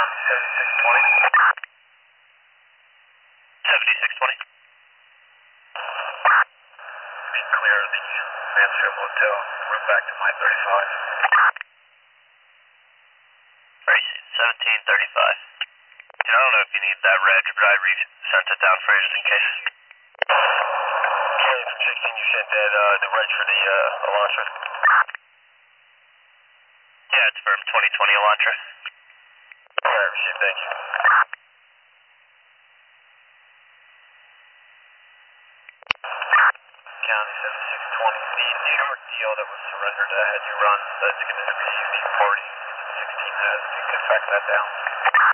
County 7620. 7620. Be clear of the Mansfield Hotel. Route back to my 35. 1735. I don't know if you need that reg, but I sent it down for you just in case. Okay, from 16 you sent that the reg for the Elantra. Yeah, it's for 2020 Elantra. Alright, received, thank you. County 7620, the New York deal that was surrendered had you run, that's going to be the party 16 has. You could fax that down.